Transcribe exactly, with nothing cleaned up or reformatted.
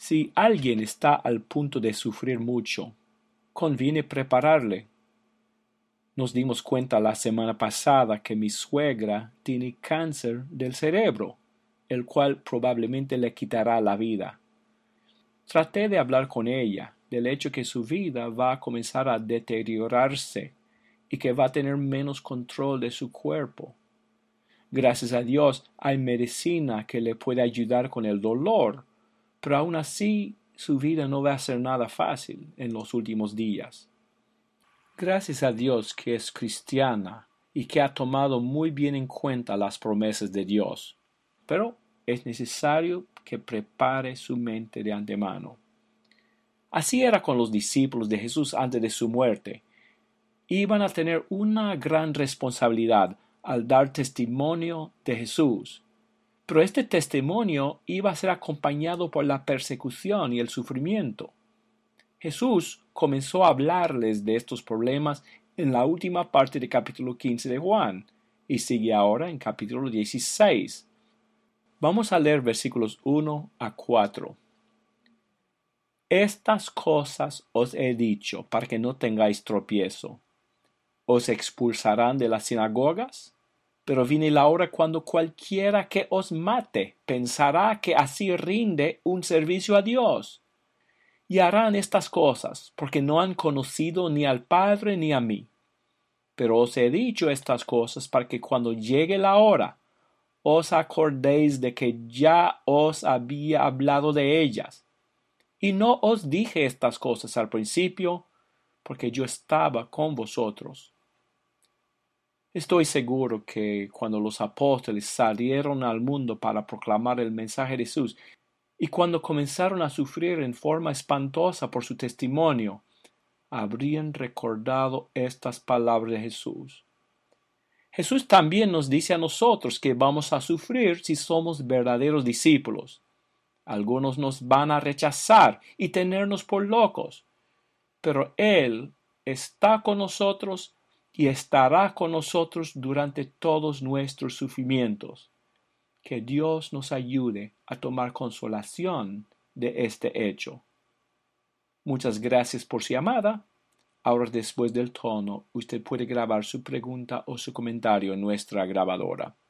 Si alguien está al punto de sufrir mucho, conviene prepararle. Nos dimos cuenta la semana pasada que mi suegra tiene cáncer del cerebro, el cual probablemente le quitará la vida. Traté de hablar con ella del hecho que su vida va a comenzar a deteriorarse y que va a tener menos control de su cuerpo. Gracias a Dios hay medicina que le puede ayudar con el dolor, pero aún así su vida no va a ser nada fácil en los últimos días. Gracias a Dios que es cristiana y que ha tomado muy bien en cuenta las promesas de Dios, pero es necesario que prepare su mente de antemano. Así era con los discípulos de Jesús antes de su muerte. Iban a tener una gran responsabilidad al dar testimonio de Jesús. Pero este testimonio iba a ser acompañado por la persecución y el sufrimiento. Jesús comenzó a hablarles de estos problemas en la última parte del capítulo quince de Juan y sigue ahora en capítulo dieciséis. Vamos a leer versículos uno a cuatro. Estas cosas os he dicho para que no tengáis tropiezo. ¿Os expulsarán de las sinagogas? Pero viene la hora cuando cualquiera que os mate pensará que así rinde un servicio a Dios. Y harán estas cosas, porque no han conocido ni al Padre ni a mí. Pero os he dicho estas cosas para que cuando llegue la hora, os acordéis de que ya os había hablado de ellas. Y no os dije estas cosas al principio, porque yo estaba con vosotros. Estoy seguro que cuando los apóstoles salieron al mundo para proclamar el mensaje de Jesús, y cuando comenzaron a sufrir en forma espantosa por su testimonio, habrían recordado estas palabras de Jesús. Jesús también nos dice a nosotros que vamos a sufrir si somos verdaderos discípulos. Algunos nos van a rechazar y tenernos por locos, pero Él está con nosotros y estará con nosotros durante todos nuestros sufrimientos. Que Dios nos ayude a tomar consolación de este hecho. Muchas gracias por su llamada. Ahora, después del tono, usted puede grabar su pregunta o su comentario en nuestra grabadora.